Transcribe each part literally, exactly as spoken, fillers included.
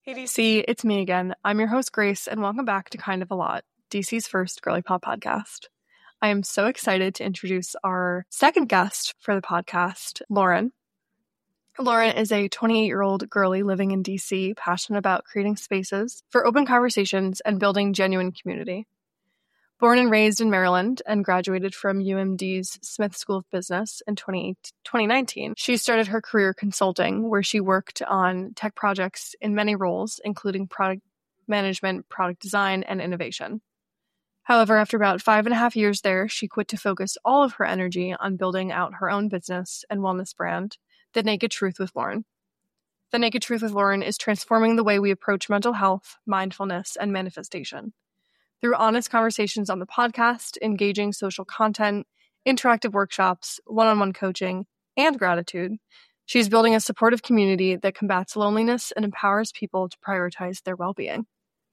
Hey D C, it's me again. I'm your host Grace, and welcome back to Kind of a Lot, D C's first girly pop podcast. I am so excited to introduce our second guest for the podcast, Lauren. Lauren is a twenty-eight-year-old girly living in D C, passionate about creating spaces for open conversations and building genuine community. Born and raised in Maryland and graduated from U M D's Smith School of Business in twenty nineteen, she started her career consulting, where she worked on tech projects in many roles, including product management, product design, and innovation. However, after about five and a half years there, she quit to focus all of her energy on building out her own business and wellness brand, The Naked Truth with Lauren. The Naked Truth with Lauren is transforming the way we approach mental health, mindfulness, and manifestation. Through honest conversations on the podcast, engaging social content, interactive workshops, one-on-one coaching, and gratitude, she's building a supportive community that combats loneliness and empowers people to prioritize their well-being.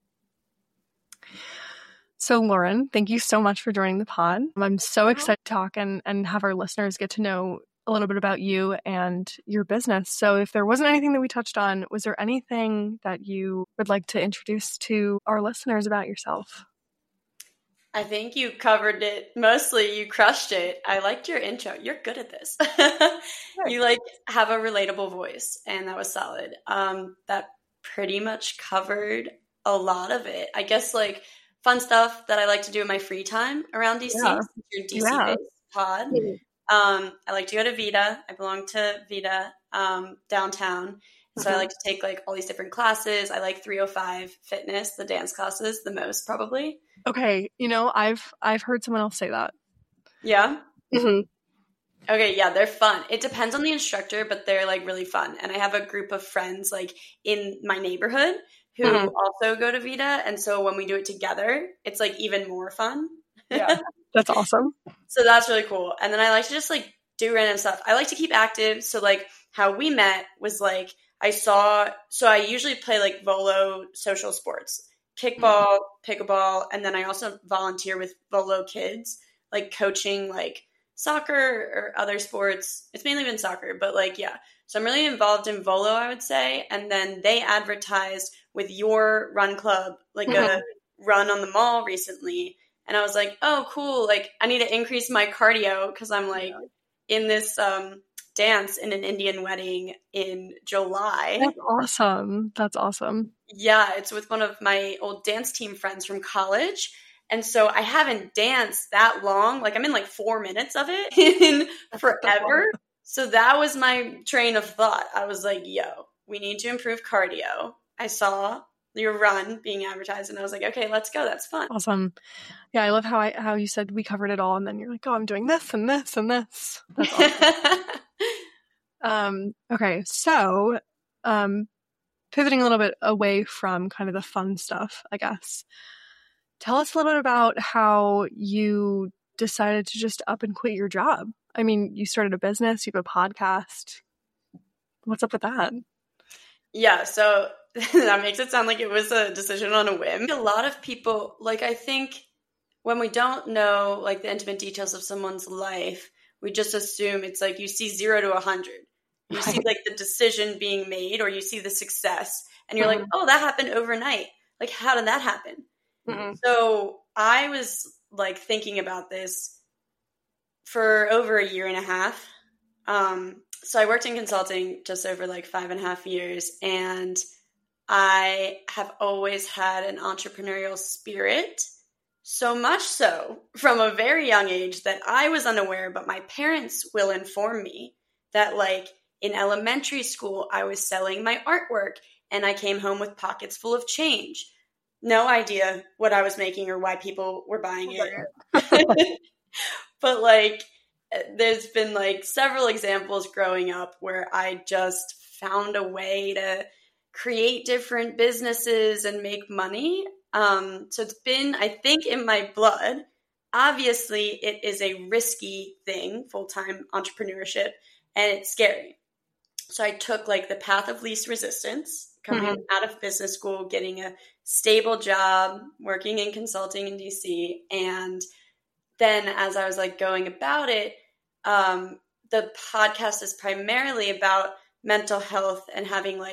So, Lauren, thank you so much for joining the pod. I'm so excited to talk and, and have our listeners get to know a little bit about you and your business. So if there wasn't anything that we touched on, was there anything that you would like to introduce to our listeners about yourself? I think you covered it. Mostly you crushed it. I liked your intro. You're good at this. You like have a relatable voice, and that was solid. Um, that pretty much covered a lot of it. I guess like fun stuff that I like to do in my free time around D C. Yeah. Your D C-based Yeah. pod. Um, I like to go to Vita. I belong to Vita um, downtown. So mm-hmm. I like to take like all these different classes. I like three oh five fitness, the dance classes, the most probably. Okay, you know, I've I've heard someone else say that. Yeah? Mm-hmm. Okay, yeah, they're fun. It depends on the instructor, but they're like really fun. And I have a group of friends like in my neighborhood who mm-hmm. also go to Vita. And so when we do it together, it's like even more fun. Yeah, that's awesome. So that's really cool. And then I like to just like do random stuff. I like to keep active. So like how we met was like I saw, so I usually play like Volo social sports. Kickball, pickleball, and then I also volunteer with Volo Kids, like coaching like soccer or other sports. It's mainly been soccer, but like, yeah. So I'm really involved in Volo, I would say. And then they advertised with your run club, like a run on the mall recently. And I was like, oh, cool. Like I need to increase my cardio because I'm like in this um, dance in an Indian wedding in July. That's awesome. That's awesome. Yeah, it's with one of my old dance team friends from college. And so I haven't danced that long. Like I'm in like four minutes of it in forever. So that was my train of thought. I was like, yo, we need to improve cardio. I saw your run being advertised and I was like, okay, let's go. That's fun. Awesome. Yeah, I love how I how you said we covered it all and then you're like, oh, I'm doing this and this and this. That's awesome. um, okay, so um pivoting a little bit away from kind of the fun stuff, I guess. Tell us a little bit about how you decided to just up and quit your job. I mean, you started a business, you have a podcast. What's up with that? Yeah, so that makes it sound like it was a decision on a whim. A lot of people, like I think when we don't know like the intimate details of someone's life, we just assume it's like you see zero to a hundred. You right. see like the decision being made or you see the success and you're mm-hmm. like, oh, that happened overnight. Like, how did that happen? Mm-hmm. So I was like thinking about this for over a year and a half. Um, so I worked in consulting just over like five and a half years. And I have always had an entrepreneurial spirit, so much so from a very young age that I was unaware, but my parents will inform me that like, in elementary school, I was selling my artwork and I came home with pockets full of change. No idea what I was making or why people were buying it. But like, there's been like several examples growing up where I just found a way to create different businesses and make money. Um, so it's been, I think, in my blood. Obviously, it is a risky thing, full-time entrepreneurship, and it's scary. So I took like the path of least resistance, coming mm-hmm. out of business school, getting a stable job, working in consulting in D C. And then as I was like going about it, um, the podcast is primarily about mental health and having like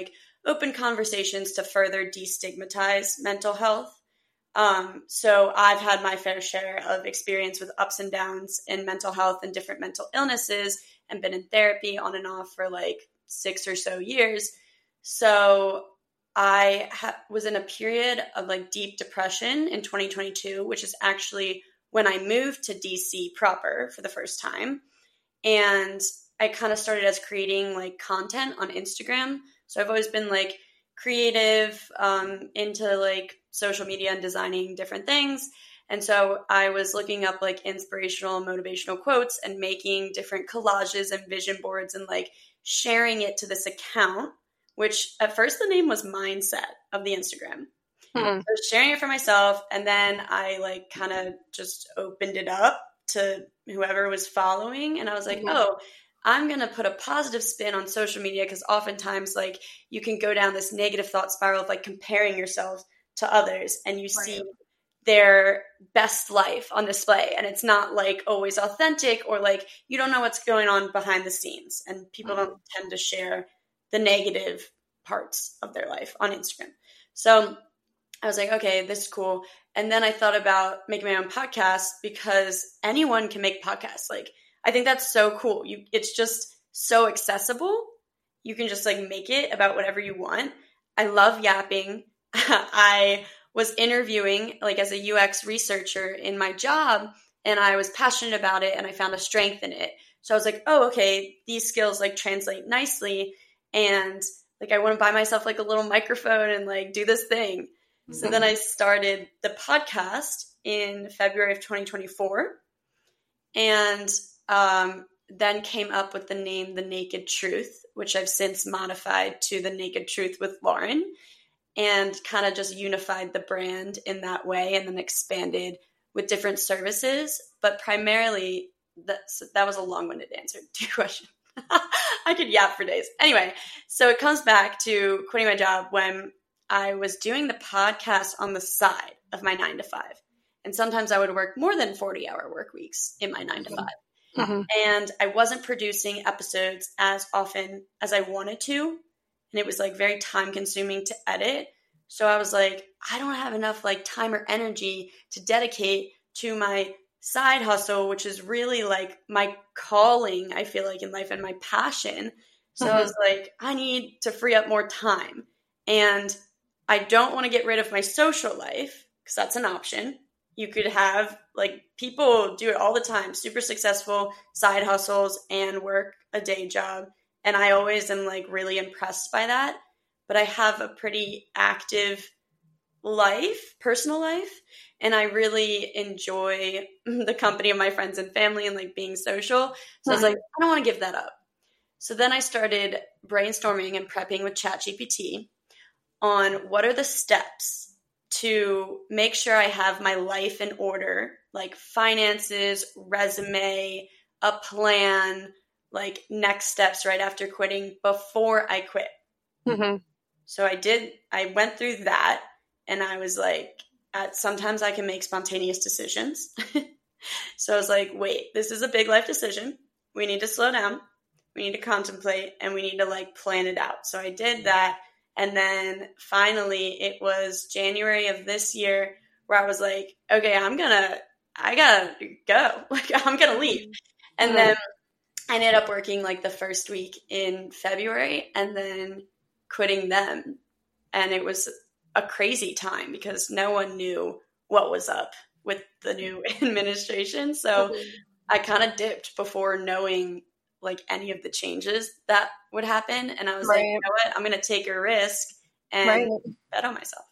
open conversations to further destigmatize mental health. Um, so I've had my fair share of experience with ups and downs in mental health and different mental illnesses, and been in therapy on and off for like six or so years. So I ha- was in a period of like deep depression in twenty twenty-two, which is actually when I moved to D C proper for the first time. And I kind of started as creating like content on Instagram. So I've always been like creative, um, into like social media and designing different things. And so I was looking up like inspirational, motivational quotes and making different collages and vision boards and like sharing it to this account, which at first the name was Mindset of the Instagram. Hmm. I was sharing it for myself. And then I like kind of just opened it up to whoever was following. And I was like, mm-hmm. oh, I'm going to put a positive spin on social media, because oftentimes like you can go down this negative thought spiral of like comparing yourself to others, and you right. see their best life on display, and it's not like always authentic, or like you don't know what's going on behind the scenes, and people mm-hmm. don't tend to share the negative parts of their life on Instagram. So I was like, okay, this is cool. And then I thought about making my own podcast, because anyone can make podcasts. Like, I think that's so cool. You, it's just so accessible. You can just like make it about whatever you want. I love yapping. I was interviewing like as a U X researcher in my job, and I was passionate about it, and I found a strength in it. So I was like, oh, okay, these skills like translate nicely. And like, I want to buy myself like a little microphone and like do this thing. Mm-hmm. So then I started the podcast in February of twenty twenty-four, and um, then came up with the name The Naked Truth, which I've since modified to The Naked Truth with Lauren, and kind of just unified the brand in that way, and then expanded with different services. But primarily, that's, that was a long-winded answer to your question. I could yap for days. Anyway, so it comes back to quitting my job when I was doing the podcast on the side of my nine to five. And sometimes I would work more than forty hour work weeks in my nine to five. Mm-hmm. And I wasn't producing episodes as often as I wanted to. And it was like very time consuming to edit. So I was like, I don't have enough like time or energy to dedicate to my side hustle, which is really like my calling, I feel like, in life, and my passion. So mm-hmm. I was like, I need to free up more time. And I don't want to get rid of my social life, because that's an option. You could have like people do it all the time, super successful side hustles and work a day job. And I always am like really impressed by that. But I have a pretty active life, personal life. And I really enjoy the company of my friends and family and like being social. So mm-hmm. I was like, I don't want to give that up. So then I started brainstorming and prepping with ChatGPT on what are the steps to make sure I have my life in order, like finances, resume, a plan, like next steps right after quitting before I quit. Mm-hmm. So I did, I went through that, and I was like, at, sometimes I can make spontaneous decisions. So I was like, wait, this is a big life decision. We need to slow down. We need to contemplate, and we need to like plan it out. So I did that. And then finally it was January of this year where I was like, okay, I'm gonna, I gotta go. Like, I'm gonna leave. And mm-hmm. then I ended up working like the first week in February, and then quitting them. And it was a crazy time because no one knew what was up with the new administration. So mm-hmm. I kind of dipped before knowing like any of the changes that would happen. And I was right. like, you know what? I'm going to take a risk and right. bet on myself.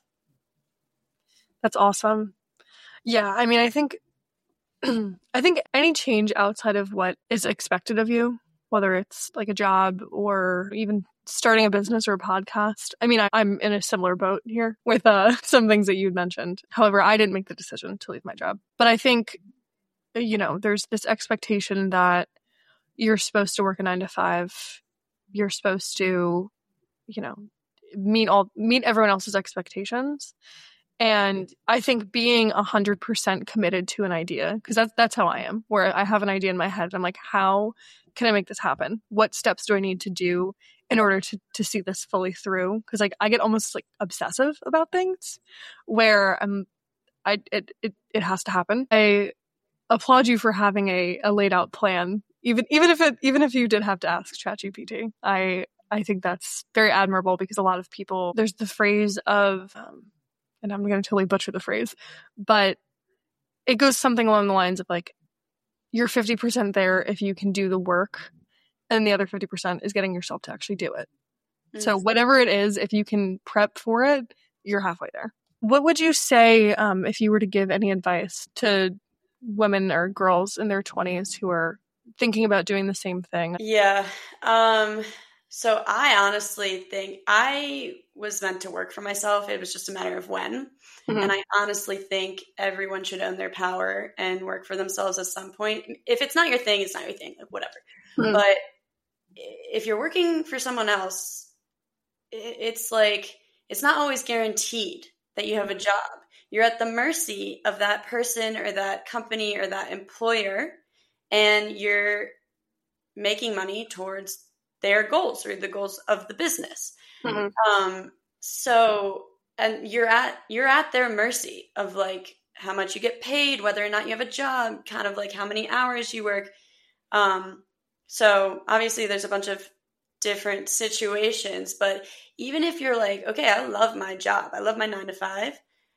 That's awesome. Yeah. I mean, I think, I think any change outside of what is expected of you, whether it's like a job or even starting a business or a podcast. I mean, I, I'm in a similar boat here with uh, some things that you mentioned. However, I didn't make the decision to leave my job. But I think, you know, there's this expectation that you're supposed to work a nine to five. You're supposed to, you know, meet all meet everyone else's expectations. And I think being a hundred percent committed to an idea, because that's that's how I am, where I have an idea in my head. And I'm like, how can I make this happen? What steps do I need to do in order to, to see this fully through. Because like I get almost like obsessive about things where I'm, I it, it, it has to happen. I applaud you for having a, a laid out plan, even even if it even if you did have to ask ChatGPT. I I think that's very admirable because a lot of people, there's the phrase of, um, and I'm going to totally butcher the phrase, but it goes something along the lines of like, you're fifty percent there if you can do the work, and the other fifty percent is getting yourself to actually do it. Mm-hmm. So whatever it is, if you can prep for it, you're halfway there. What would you say um, if you were to give any advice to women or girls in their twenties who are thinking about doing the same thing? Yeah. Um, so I honestly think I was meant to work for myself. It was just a matter of when. Mm-hmm. And I honestly think everyone should own their power and work for themselves at some point. If it's not your thing, it's not your thing, like whatever. Mm-hmm. But if you're working for someone else, it's like, it's not always guaranteed that you have a job. You're at the mercy of that person or that company or that employer, and you're making money towards their goals or the goals of the business. Mm-hmm. Um, so, and you're at, you're at their mercy of like how much you get paid, whether or not you have a job, kind of like how many hours you work. Um, so obviously there's a bunch of different situations, but even if you're like, okay, I love my job, I love my nine to five,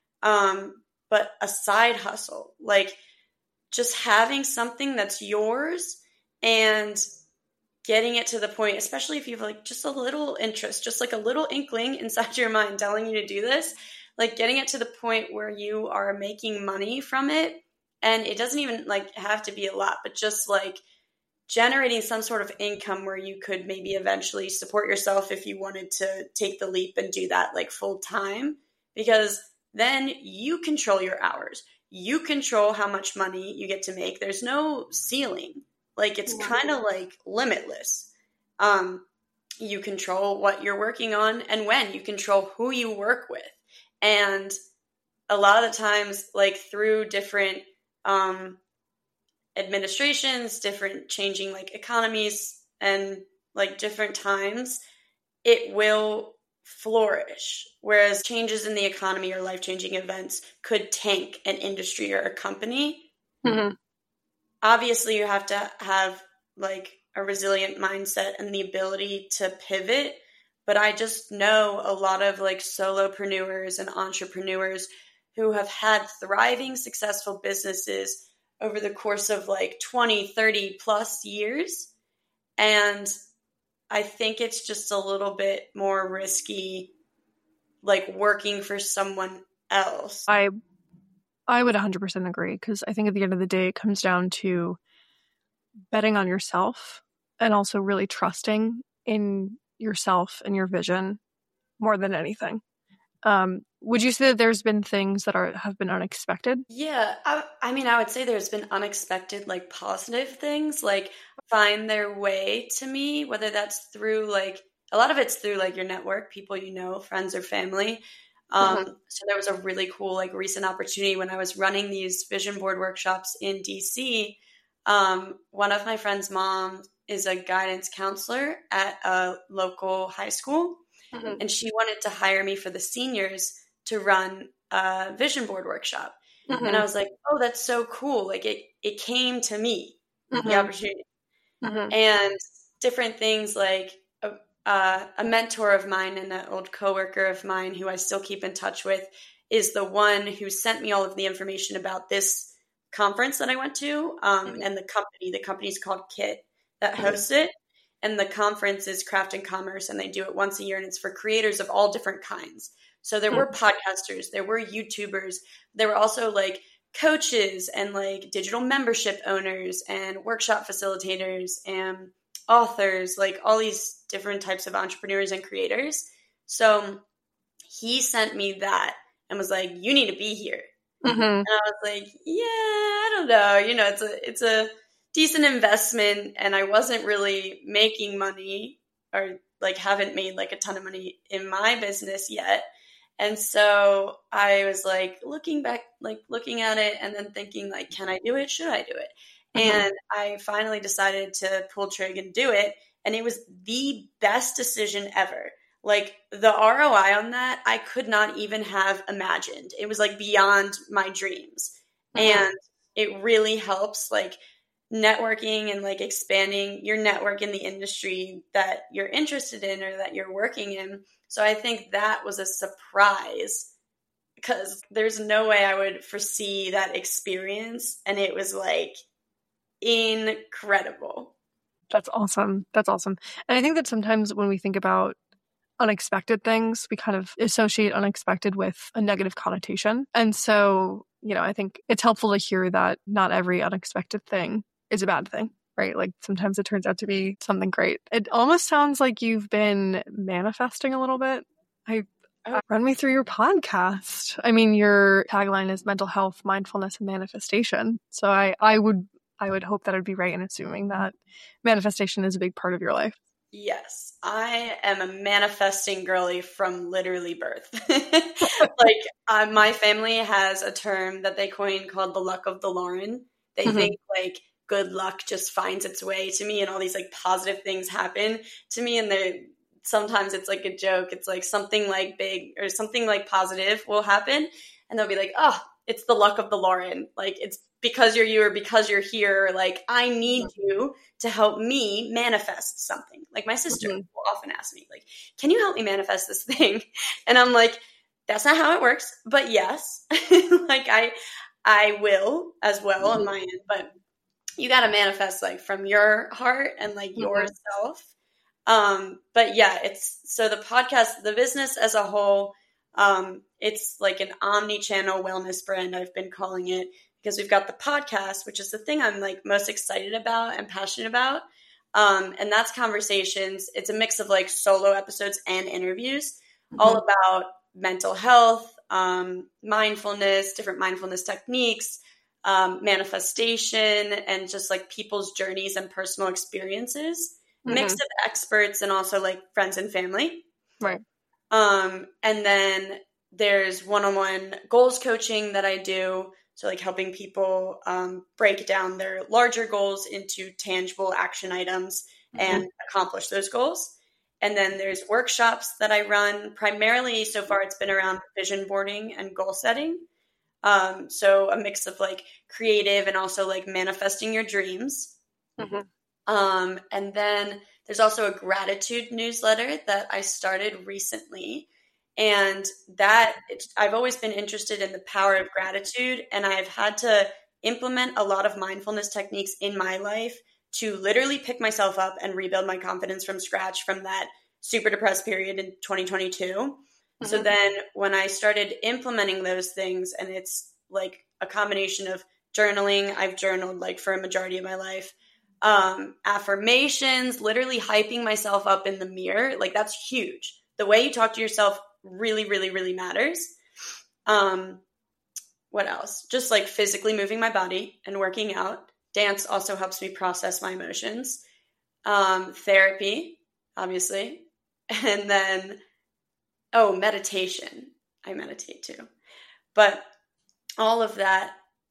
um, but a side hustle, like just having something that's yours and getting it to the point, especially if you have like just a little interest, just like a little inkling inside your mind telling you to do this, like getting it to the point where you are making money from it. And it doesn't even like have to be a lot, but just like generating some sort of income where you could maybe eventually support yourself if you wanted to take the leap and do that like full time, because then you control your hours. You control how much money you get to make. There's no ceiling. Like it's yeah. kind of like limitless. Um, you control what you're working on and when. You control who you work with. And a lot of the times, like through different um, administrations, different changing like economies and like different times, it will flourish. Whereas changes in the economy or life-changing events could tank an industry or a company. Mm-hmm. Obviously, you have to have like a resilient mindset and the ability to pivot. But I just know a lot of like solopreneurs and entrepreneurs who have had thriving, successful businesses over the course of like twenty, thirty plus years. And I think it's just a little bit more risky, like working for someone else. I I would one hundred percent agree, because I think at the end of the day, it comes down to betting on yourself and also really trusting in yourself and your vision more than anything. Um, would you say that there's been things that are have been unexpected? Yeah, I, I mean, I would say there's been unexpected, like positive things, like find their way to me, whether that's through like, a lot of it's through like your network, people you know, friends or family. Um, mm-hmm. So there was a really cool, like recent opportunity when I was running these vision board workshops in D C. Um, one of my friend's mom is a guidance counselor at a local high school. Mm-hmm. And she wanted to hire me for the seniors to run a vision board workshop. Mm-hmm. And I was like, oh, that's so cool. Like it, it came to me, mm-hmm. the opportunity. Mm-hmm. And different things like a, uh, a mentor of mine and an old coworker of mine who I still keep in touch with is the one who sent me all of the information about this conference that I went to. Um, mm-hmm. And the company, the company's called Kit that hosts mm-hmm. it. And the conference is Craft and Commerce, and they do it once a year, and it's for creators of all different kinds. So there were podcasters, there were YouTubers, there were also like coaches and like digital membership owners and workshop facilitators and authors, like all these different types of entrepreneurs and creators. So he sent me that and was like, you need to be here. Mm-hmm. And I was like, yeah, I don't know. You know, it's a, it's a, decent investment, and I wasn't really making money or like haven't made like a ton of money in my business yet. And so I was like looking back, like looking at it and then thinking like, can I do it? Should I do it? Mm-hmm. And I finally decided to pull trig and do it. And it was the best decision ever. Like the R O I on that, I could not even have imagined. It was like beyond my dreams. Mm-hmm. And it really helps like networking and like expanding your network in the industry that you're interested in or that you're working in. So I think that was a surprise because there's no way I would foresee that experience. And it was like incredible. That's awesome. That's awesome. And I think that sometimes when we think about unexpected things, we kind of associate unexpected with a negative connotation. And so, you know, I think it's helpful to hear that not every unexpected thing is a bad thing, right? Like sometimes it turns out to be something great. It almost sounds like you've been manifesting a little bit. I uh, run me through your podcast. I mean, your tagline is mental health, mindfulness, and manifestation. So I, I would I would hope that I'd be right in assuming that manifestation is a big part of your life. Yes, I am a manifesting girly from literally birth. Like uh, my family has a term that they coined called the luck of the Lauren. They mm-hmm. think like good luck just finds its way to me and all these like positive things happen to me. And they sometimes it's like a joke. It's like something like big or something like positive will happen. And they'll be like, oh, it's the luck of the Lauren. Like it's because you're you or because you're here. Like I need you to help me manifest something. Like my sister mm-hmm. will often ask me like, can you help me manifest this thing? And I'm like, that's not how it works, but yes, like I, I will as well mm-hmm. on my end, but you got to manifest like from your heart and like mm-hmm. yourself. Um, but yeah, it's, so the podcast, the business as a whole, um, it's like an omni-channel wellness brand. I've been calling it because we've got the podcast, which is the thing I'm like most excited about and passionate about. Um, and that's conversations. It's a mix of like solo episodes and interviews mm-hmm. all about mental health, um, mindfulness, different mindfulness techniques, um, manifestation, and just like people's journeys and personal experiences, mm-hmm. mix of experts and also like friends and family. Right. Um, and then there's one-on-one goals coaching that I do. So like helping people um, break down their larger goals into tangible action items mm-hmm. and accomplish those goals. And then there's workshops that I run. Primarily, so far, it's been around vision boarding and goal setting. Um, so a mix of like creative and also like manifesting your dreams. Mm-hmm. Um, and then there's also a gratitude newsletter that I started recently. And that I've always been interested in the power of gratitude. And I've had to implement a lot of mindfulness techniques in my life to literally pick myself up and rebuild my confidence from scratch from that super depressed period in twenty twenty-two. Mm-hmm. So then when I started implementing those things, and it's like a combination of journaling, I've journaled like for a majority of my life, um, affirmations, literally hyping myself up in the mirror. Like that's huge. The way you talk to yourself really, really, really matters. Um, what else? Just like physically moving my body and working out. Dance also helps me process my emotions. Um, therapy, obviously. And then, oh, meditation. I meditate too. But all of that,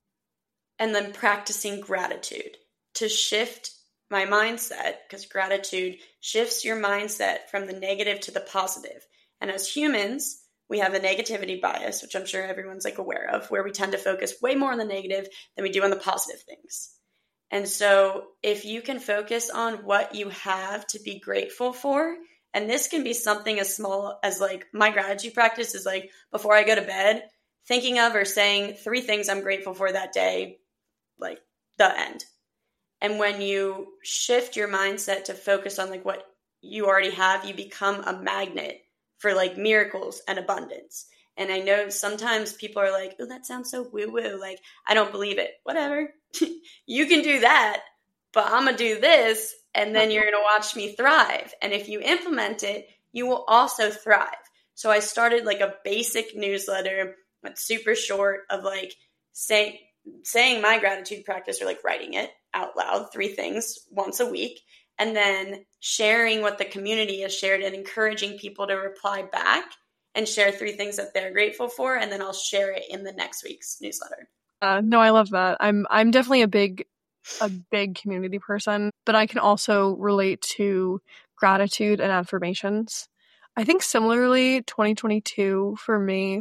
and then practicing gratitude to shift my mindset, because gratitude shifts your mindset from the negative to the positive. And as humans, we have a negativity bias, which I'm sure everyone's like aware of, where we tend to focus way more on the negative than we do on the positive things. And so if you can focus on what you have to be grateful for, and this can be something as small as like my gratitude practice is like before I go to bed, thinking of or saying three things I'm grateful for that day, like the end. And when you shift your mindset to focus on like what you already have, you become a magnet for like miracles and abundance. And I know sometimes people are like, oh, that sounds so woo-woo. Like, I don't believe it. Whatever. You can do that, but I'm going to do this, and then you're going to watch me thrive. And if you implement it, you will also thrive. So I started like a basic newsletter that's super short of like say, saying my gratitude practice or like writing it out loud, three things once a week, and then sharing what the community has shared and encouraging people to reply back and share three things that they're grateful for. And then I'll share it in the next week's newsletter. Uh, no, I love that. I'm I'm definitely a big a big community person, but I can also relate to gratitude and affirmations. I think similarly, twenty twenty-two for me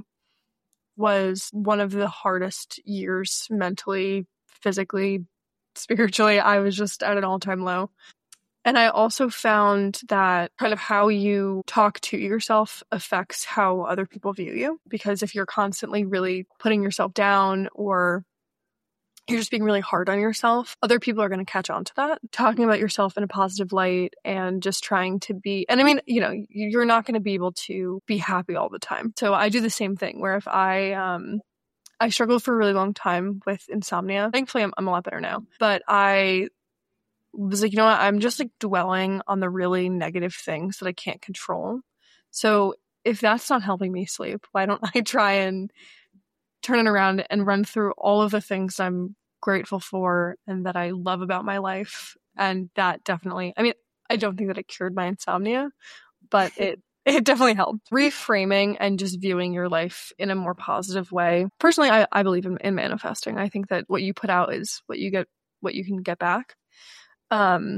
was one of the hardest years mentally, physically, spiritually. I was just at an all-time low. And I also found that kind of how you talk to yourself affects how other people view you. Because if you're constantly really putting yourself down or you're just being really hard on yourself, other people are going to catch on to that. Talking about yourself in a positive light and just trying to be, and I mean, you know, you're not going to be able to be happy all the time. So I do the same thing where if I, um, I struggled for a really long time with insomnia. Thankfully, I'm, I'm a lot better now. But I was like, you know what? I'm just like dwelling on the really negative things that I can't control. So if that's not helping me sleep, why don't I try and turn it around and run through all of the things I'm grateful for and that I love about my life? And that definitely, I mean, I don't think that it cured my insomnia, but it it definitely helped. Reframing and just viewing your life in a more positive way. Personally, I, I believe in, in manifesting. I think that what you put out is what you get, what you can get back. Um,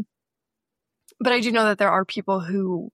but I do know that there are people who,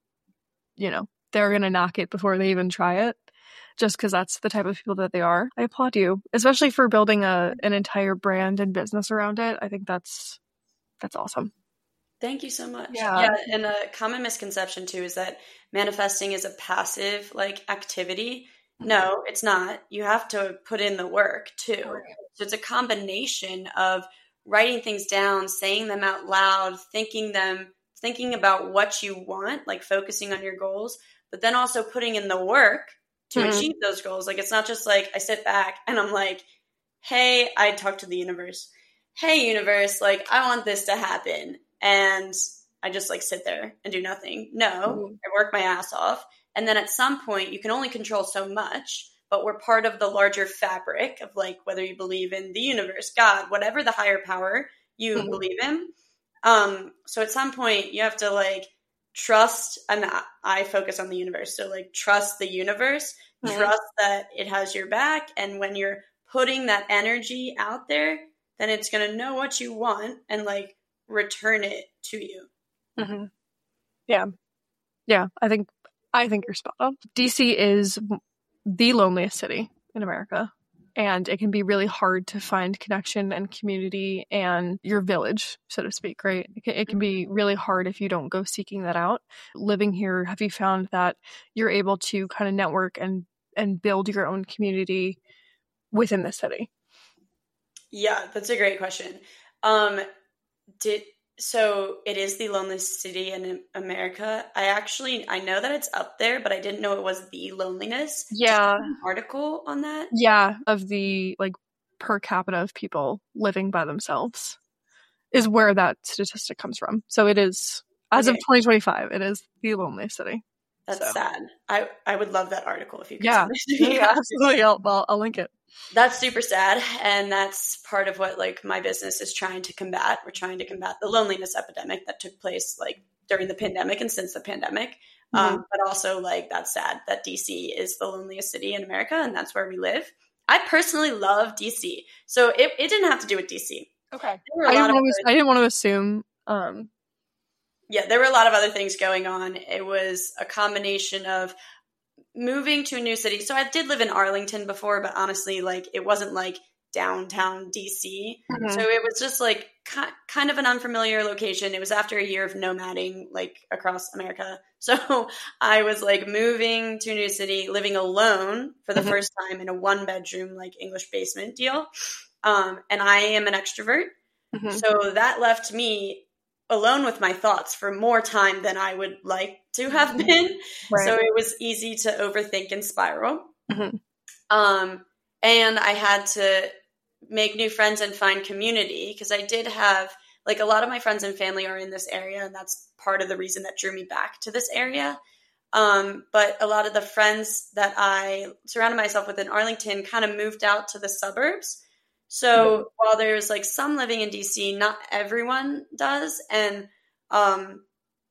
you know, they're going to knock it before they even try it, just because that's the type of people that they are. I applaud you, especially for building a an entire brand and business around it. I think that's that's awesome. Thank you so much. Yeah. yeah. And a common misconception too is that manifesting is a passive like activity. No, it's not. You have to put in the work too. So it's a combination of writing things down, saying them out loud, thinking them, thinking about what you want, like focusing on your goals, but then also putting in the work to mm-hmm. achieve those goals. Like, it's not just like I sit back and I'm like, hey, I talk to the universe. Hey, universe, like, I want this to happen. And I just like sit there and do nothing. No, mm-hmm. I work my ass off. And then at some point you can only control so much, but we're part of the larger fabric of like, whether you believe in the universe, God, whatever the higher power you mm-hmm. believe in. Um, so at some point you have to like trust, and I focus on the universe. So like trust the universe, mm-hmm. trust that it has your back. And when you're putting that energy out there, then it's going to know what you want and like return it to you. Mm-hmm. Yeah. Yeah. I think, I think you're spot on. D C is the loneliest city in America, and it can be really hard to find connection and community and your village, so to speak, right? It can, it can be really hard if you don't go seeking that out. Living here, have you found that you're able to kind of network and, and build your own community within the city? Yeah, that's a great question. Um, did So it is the loneliest city in America. I actually, I know that it's up there, but I didn't know it was the loneliness. Yeah. An article on that? Yeah. Of the like per capita of people living by themselves is where that statistic comes from. So it is, as okay. of twenty twenty-five, it is the loneliest city. That's so. sad. I, I would love that article if you could. Yeah, yeah absolutely. I'll, I'll, I'll link it. That's super sad. And that's part of what like my business is trying to combat. We're trying to combat the loneliness epidemic that took place like during the pandemic and since the pandemic. Mm-hmm. Um, but also like that's sad that D C is the loneliest city in America, and that's where we live. I personally love D C. So it, it didn't have to do with D C. Okay. I didn't, want to, I didn't want to assume. Um... Yeah, there were a lot of other things going on. It was a combination of moving to a new city. So I did live in Arlington before, but honestly, like it wasn't like downtown D C. Mm-hmm. So it was just like ki- kind of an unfamiliar location. It was after a year of nomading like across America. So I was like moving to a new city, living alone for the mm-hmm. first time in a one bedroom, like English basement deal. Um, and I am an extrovert. Mm-hmm. So that left me alone with my thoughts for more time than I would like to have been. Right. So it was easy to overthink and spiral. Mm-hmm. Um, and I had to make new friends and find community, because I did have, like, a lot of my friends and family are in this area, and that's part of the reason that drew me back to this area. Um, but a lot of the friends that I surrounded myself with in Arlington kind of moved out to the suburbs. So mm-hmm. while there's like some living in D C, not everyone does. And um,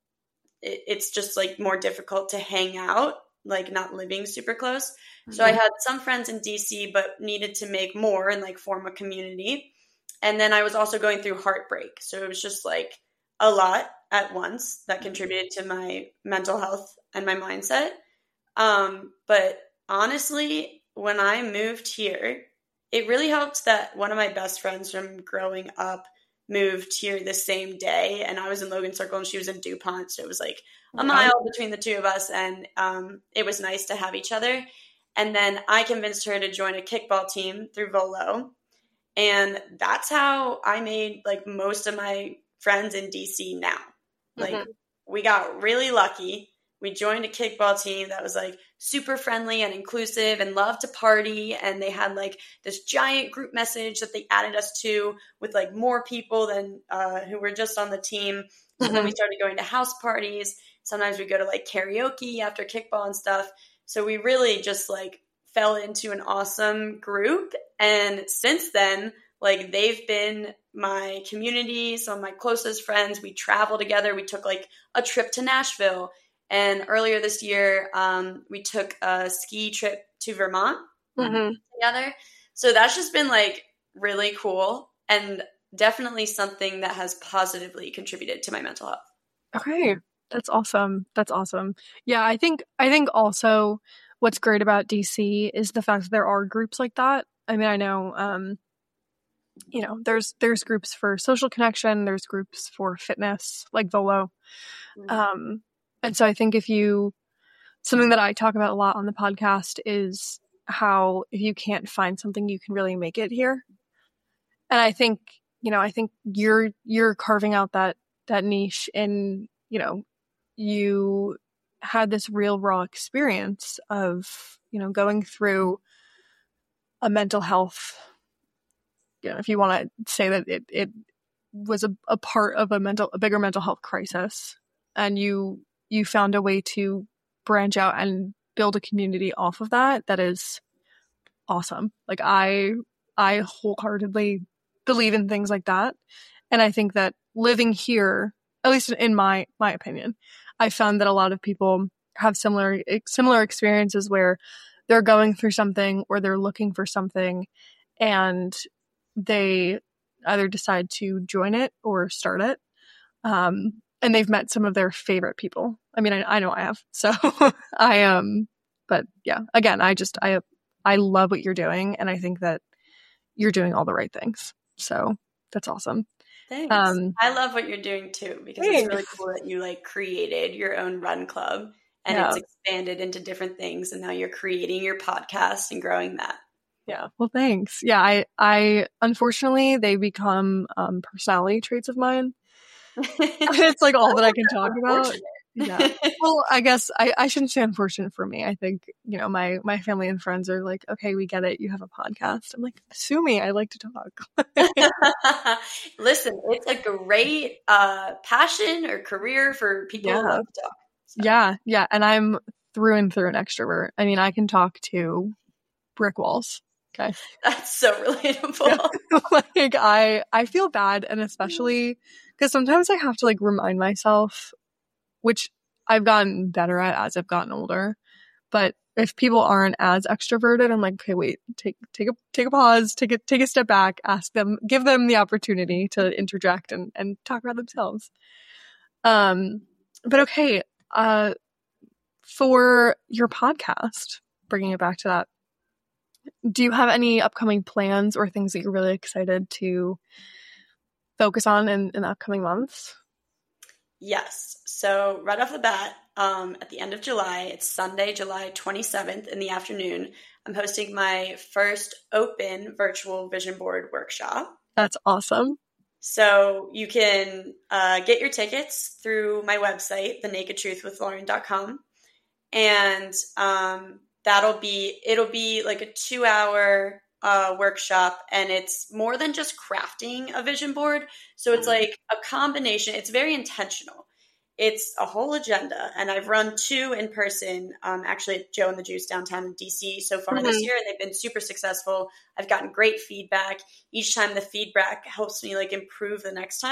it, it's just like more difficult to hang out, like not living super close. Mm-hmm. So I had some friends in D C, but needed to make more and like form a community. and then I was also going through heartbreak. So it was just like a lot at once that contributed to my mental health and my mindset. Um, but honestly, when I moved here, it really helped that one of my best friends from growing up moved here the same day, and I was in Logan Circle and she was in DuPont. So it was like a mile between the two of us, and um, it was nice to have each other. And then I convinced her to join a kickball team through Volo. And that's how I made like most of my friends in D C now. Like mm-hmm. we got really lucky. We joined a kickball team that was like super friendly and inclusive and loved to party. And they had like this giant group message that they added us to with like more people than uh, who were just on the team. So mm-hmm. then we started going to house parties. Sometimes we go to like karaoke after kickball and stuff. So we really just like fell into an awesome group. And since then, like they've been my community, some of my closest friends. We travel together. We took like a trip to Nashville. And earlier this year, um, we took a ski trip to Vermont mm-hmm. together. So that's just been like really cool and definitely something that has positively contributed to my mental health. Okay. That's awesome. That's awesome. Yeah, I think I think also what's great about D C is the fact that there are groups like that. I mean, I know um, you know, there's there's groups for social connection, there's groups for fitness, like Volo. Mm-hmm. Um, and so I think if you something that I talk about a lot on the podcast is how if you can't find something, you can really make it here. And I think, you know, I think you're you're carving out that that niche in, you know, you had this real raw experience of, you know, going through a mental health, you know, if you want to say that it, it was a, a part of a mental, a bigger mental health crisis, and you, you found a way to branch out and build a community off of that. That is awesome. Like I, I wholeheartedly believe in things like that. And I think that living here, at least in my, my opinion, I found that a lot of people have similar, similar experiences where they're going through something or they're looking for something and they either decide to join it or start it. Um, and they've met some of their favorite people. I mean, I, I know I have. So I, um, but yeah, again, I just, I, I love what you're doing. And I think that you're doing all the right things. So that's awesome. Thanks. Um, I love what you're doing too, because thanks. It's really cool that you like created your own run club and yeah. it's expanded into different things. And now you're creating your podcast and growing that. Yeah. Well, thanks. Yeah. I, I, unfortunately, they become um, personality traits of mine. It's like all that I can talk about. Yeah. Well, I guess I, I shouldn't say unfortunate for me. I think, you know, my, my family and friends are like, okay, we get it. You have a podcast. I'm like, sue me. I like to talk. Listen, it's a great uh, passion or career for people yeah. who love to talk. So. Yeah. Yeah. And I'm through and through an extrovert. I mean, I can talk to brick walls. Okay. That's so relatable. Yeah. Like I, I feel bad. And especially because sometimes I have to like remind myself, which I've gotten better at as I've gotten older. But if people aren't as extroverted, I'm like, okay, wait, take take a take a pause, take a take a step back, ask them, give them the opportunity to interject and, and talk about themselves. Um, but okay, uh, for your podcast, bringing it back to that, do you have any upcoming plans or things that you're really excited to focus on in, in the upcoming months? Yes. So right off the bat, um, at the end of July, it's Sunday, July twenty-seventh in the afternoon, I'm hosting my first open virtual vision board workshop. That's awesome. So you can uh, get your tickets through my website, the naked truth with lauren dot com. And um, that'll be, it'll be like a two hour uh, workshop, and it's more than just crafting a vision board. So it's like a combination. It's very intentional. It's a whole agenda. And I've run two in person, um, actually at Joe and the Juice downtown in D C so far mm-hmm. this year, and they've been super successful. I've gotten great feedback. Each time the feedback helps me like improve the next time.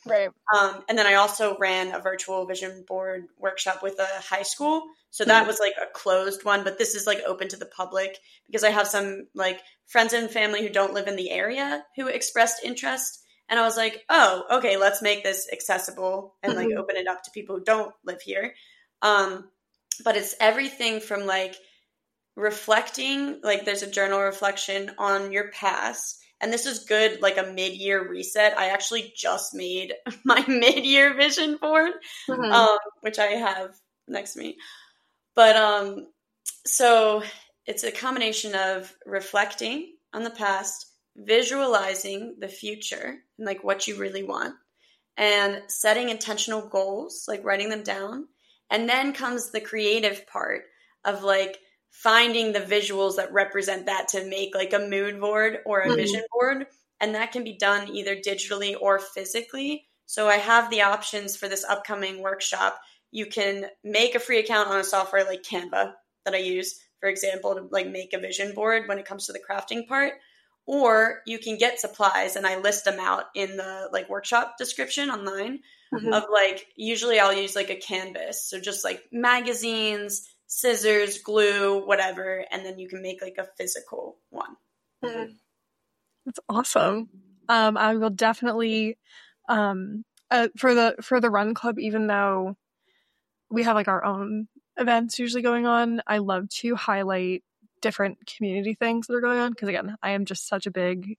Right. Um, and then I also ran a virtual vision board workshop with a high school. So that mm-hmm. was like a closed one, but this is like open to the public because I have some like friends and family who don't live in the area who expressed interest. And I was like, oh, okay, let's make this accessible and like mm-hmm. open it up to people who don't live here. Um, but it's everything from like reflecting, like there's a journal reflection on your past. And this is good, like a mid-year reset. I actually just made my mid-year vision board, mm-hmm. um, which I have next to me. But um, so it's a combination of reflecting on the past, visualizing the future and like what you really want, and setting intentional goals, like writing them down. And then comes the creative part of like finding the visuals that represent that to make like a mood board or a mm-hmm. vision board. And that can be done either digitally or physically. So I have the options for this upcoming workshop. You can make a free account on a software like Canva that I use, for example, to like make a vision board when it comes to the crafting part. Or you can get supplies, and I list them out in the like workshop description online mm-hmm. of like, usually I'll use like a canvas. So just like magazines, scissors, glue, whatever, and then you can make like a physical one. Mm-hmm. That's awesome. Um, I will definitely um, uh, for the for the run club, even though we have like our own events usually going on, I love to highlight different community things that are going on because again, I am just such a big.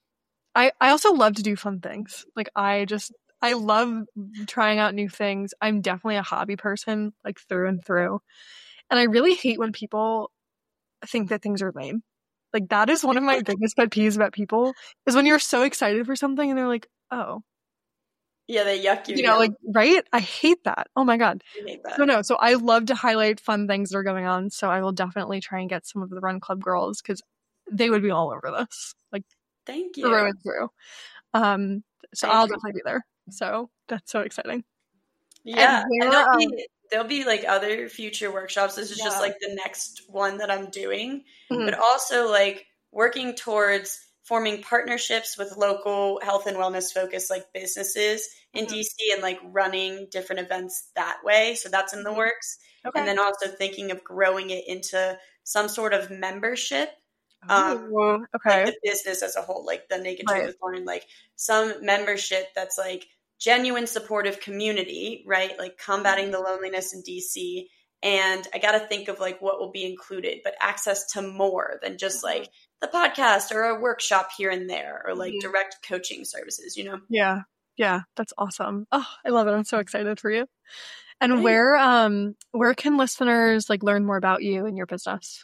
I I also love to do fun things. Like I just I love trying out new things. I'm definitely a hobby person, like through and through. And I really hate when people think that things are lame. Like that is one of my biggest pet peeves about people is when you're so excited for something and they're like, oh. Yeah, they yuck you. You know, like, right? I hate that. Oh my God. I hate that. So no, so I love to highlight fun things that are going on. So I will definitely try and get some of the Run Club girls because they would be all over this. Like, thank you. Through and through. Um, so Thank I'll you. definitely be there. So that's so exciting. Yeah. And, and there'll, be, there'll be like other future workshops. This is yeah. just like the next one that I'm doing, mm-hmm. but also like working towards forming partnerships with local health and wellness focused like businesses in mm-hmm. D C and like running different events that way. So that's in the works. Okay. And then also thinking of growing it into some sort of membership. Oh, um, okay. Like the business as a whole, like the Naked Right. Truth with Lauren, like some membership that's like genuine supportive community, right? Like combating the loneliness in D C. And I got to think of like what will be included, but access to more than just like the podcast or a workshop here and there or like mm-hmm. direct coaching services, you know? Yeah. Yeah. That's awesome. Oh, I love it. I'm so excited for you. And Thanks. where, um, where can listeners like learn more about you and your business?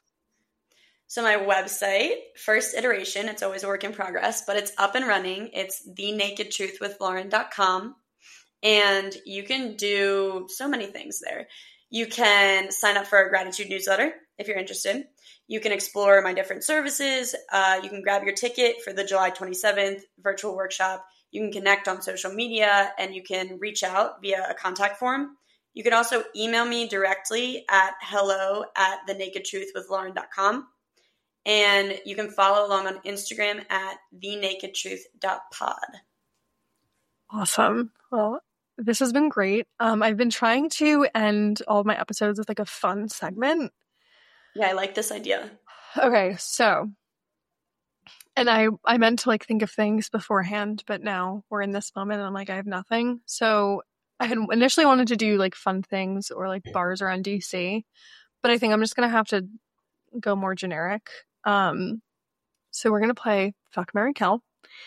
So my website, first iteration, it's always a work in progress, but it's up and running. It's the naked truth with lauren dot com. And you can do so many things there. You can sign up for a gratitude newsletter if you're interested. You can explore my different services. Uh, you can grab your ticket for the July twenty-seventh virtual workshop. You can connect on social media and you can reach out via a contact form. You can also email me directly at hello at the naked truth with lauren dot com. And you can follow along on Instagram at the naked truth dot pod. Awesome. Well, this has been great. Um, I've been trying to end all of my episodes with like a fun segment. Yeah, I like this idea. Okay, so, and I, I meant to like think of things beforehand, but now we're in this moment and I'm like, I have nothing. So I had initially wanted to do like fun things or like bars around D C, but I think I'm just going to have to go more generic. Um, so we're going to play Fuck, Marry, Kill,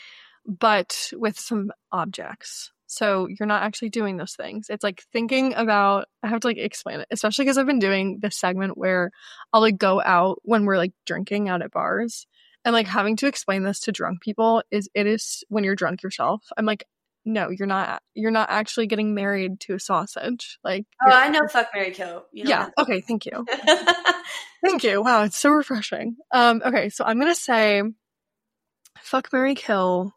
but with some objects. So you're not actually doing those things. It's like thinking about, I have to like explain it, especially because I've been doing this segment where I'll like go out when we're like drinking out at bars and like having to explain this to drunk people is, it is when you're drunk yourself. I'm like, no, you're not, you're not actually getting married to a sausage. Like, oh, I know Fuck, Marry, Kill. You know yeah. Okay. Thank you. Thank you. Wow. It's so refreshing. Um, okay. So I'm going to say Fuck, Marry, Kill,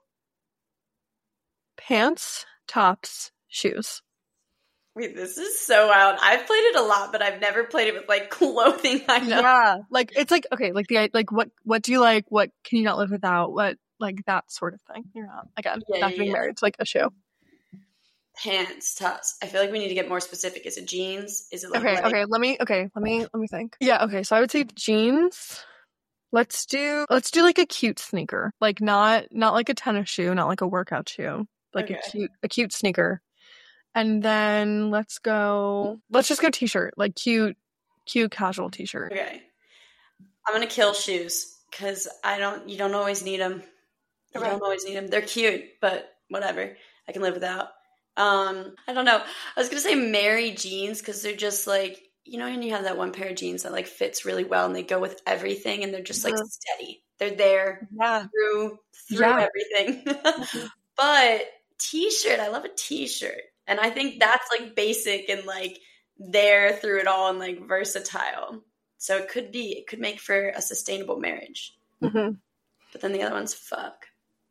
pants, tops, shoes. Wait, this is so wild. I've played it a lot, but I've never played it with like clothing. I know. Yeah, like it's like okay, like the like what what do you like? What can you not live without? What like that sort of thing. You're not again yeah, not yeah, getting yeah. married. It's like a shoe. pants, tops. I feel like we need to get more specific. Is it jeans? Is it like Okay, leg- okay, let me okay, let me let me think. Yeah, okay, so I would say jeans. Let's do let's do like a cute sneaker. Like not not like a tennis shoe, not like a workout shoe. Like Okay. a cute a cute sneaker. And then let's go let's just go t-shirt. Like cute cute casual t-shirt. Okay. I'm gonna kill shoes because I don't. You don't always need them. You Okay. don't always need them. They're cute, but whatever. I can live without. Um, I don't know. I was gonna say marry jeans because they're just like, you know, when you have that one pair of jeans that like fits really well and they go with everything and they're just like Mhm. steady. They're there Yeah. through through Yeah. everything. Mhm. But t-shirt, I love a t-shirt, and I think that's like basic and like there through it all and like versatile. So it could be, it could make for a sustainable marriage. Mhm. But then the other one's fuck.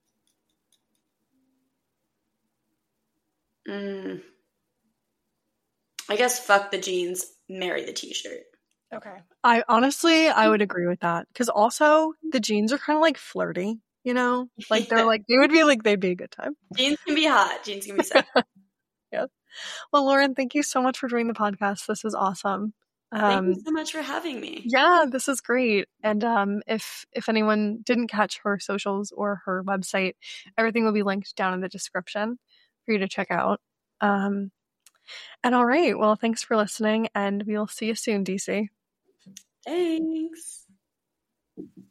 Mm. I guess fuck the jeans, marry the t-shirt. Okay. I honestly I would agree with that because also the jeans are kind of like flirty, you know? Like they're Yeah. like they would be like they'd be a good time. Jeans can be hot. Jeans can be sexy. Yeah. Well, Lauren, thank you so much for joining the podcast. This was awesome. Thank Um, you so much for having me. yeah, this is great. And um, if if anyone didn't catch her socials or her website, everything will be linked down in the description for you to check out. Um, and all right, well, thanks for listening, and we'll see you soon, D C. Thanks.